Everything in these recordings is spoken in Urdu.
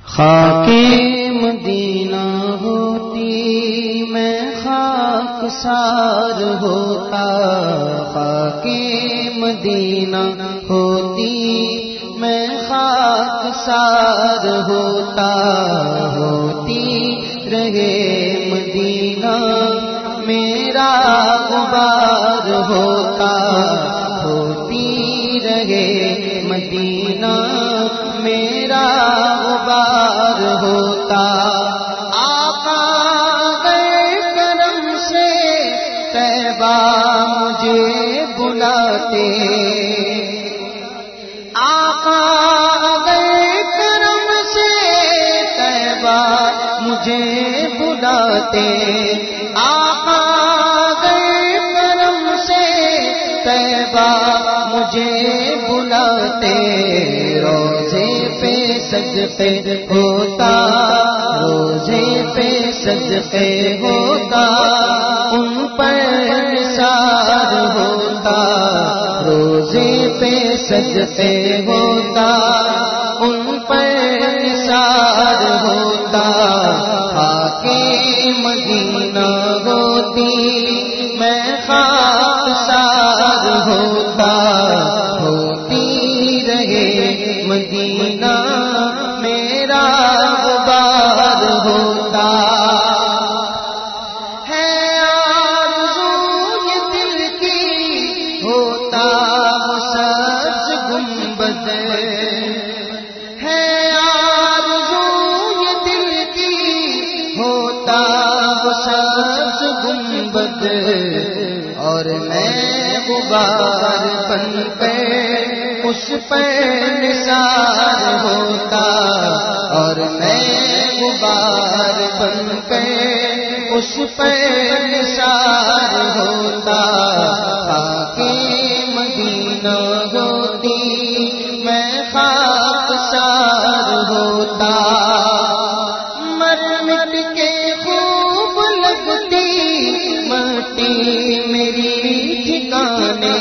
خاک مدینہ ہوتی میں خاک سار ہوتا، خاک مدینہ ہوتی میں خاک سار ہوتا، ہوتی رہے مدینہ میرا غبار ہوتا، ہوتی رہے مدینہ میرا غبار ہوتا۔ آقا گئے کرم سے طیبہ مجھے بلاتے، آقا گئے کرم سے طیبہ مجھے بلاتے، آقا گئے کرم سے طیبہ مجھے بلاتے، روزے پہ صدقے ہوتا، روزے پہ صدقے ہوتا، ان پر نثار ہوتا، روزے پہ صدقے ہوتا، ان پر نثار ہوتا۔ خاک مدینہ ہوتی میں خاک سار ہوتا، ہوتی رہے مدینہ میرا غبار ہوتا۔ ہے آرزو یہ دل کی ہوتا وہ سبز گنبد، ہے آرزو یہ دل کی ہوتا وہ سبز گنبد، اور میں غبار بن کر اس پر نثار ہوتا، اور میں غبار بن کر اس پر نثار ہوتا۔ خاک مدینہ ہوتی میں خاک سار ہوتا، مر مٹ کے خوب لگتی مٹی میری ٹھکانے،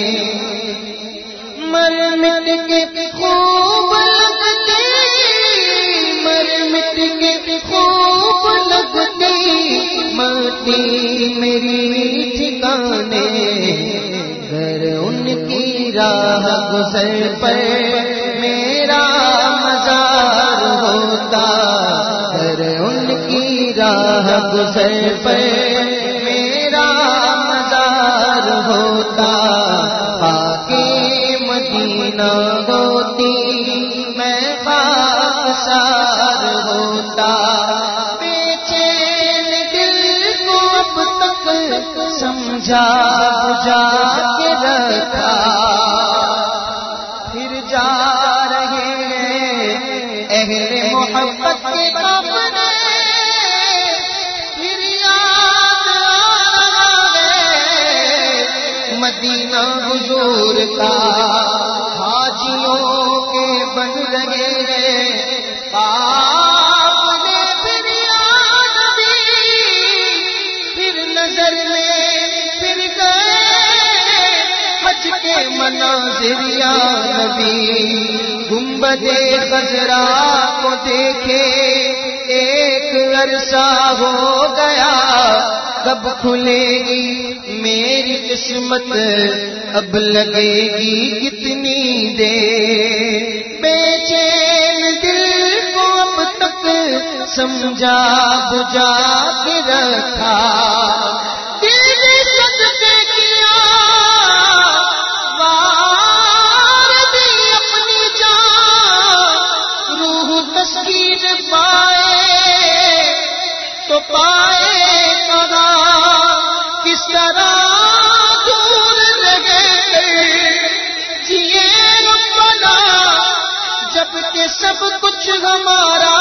مر مٹ کے خوب لگتی، مر مٹ کے خوب لگتی مٹی میری ٹھکانے، گر ان کی راہ گزر پر میرا مزار ہوتا، گر ان کی راہ گزر پر میرا مزار ہوتا۔ خاک مدینہ ہوتی میں خاک سار ہوتا، بے چین دل کو اب تک سمجھا بجھا کے رکھا، پھر جا رہے ہیں اہل محبت کے کمرے، پھر یاد آ گئے مدینہ حضور کا، حاجیوں کے بن رہے ہیں قافلے، پھر یا نبی، پھر نظر میں پھر گئے حج کے مناظر یا نبی، گنبد خضرا کو دیکھے ایک عرصہ ہو گیا، کب کھلے گی میری قسمت، اب لگے گی کتنی دیر، بے چین دل کو اب تک سمجھا بجھا کے رکھا، دل نے صدقے کیا وار دی اپنی جان، روح تسکین پائے تو پائے کہاں، کس طرح دور رہے جیے ربنا، جبکہ سب کچھ ہمارا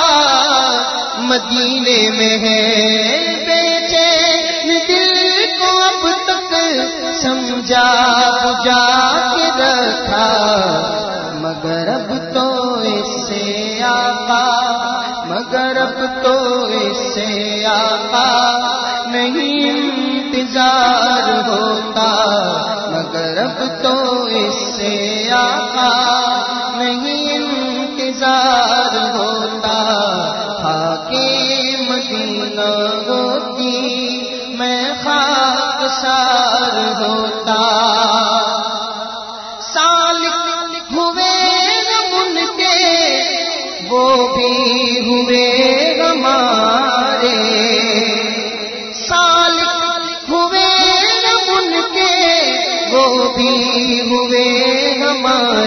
مدینے میں ہے، بے چین دل کو اب تک سمجھا بجھا کے رکھا، مگر اب تو اس سے آقا، مگر اب تو اس سے آقا نہیں انتظار ہوتا، مگر اب تو اس سے آقا نہیں انتظار ہوتا۔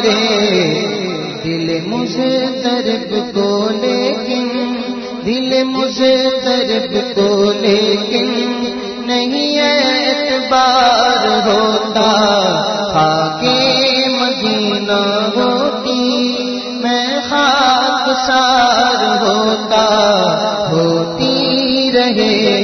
دے دل مجھے درب کو، لیکن دل مجھے درب کو، لیکن نہیں اعتبار ہوتا، خاک مدینہ ہوتی میں خاک سار ہوتا، ہوتی رہے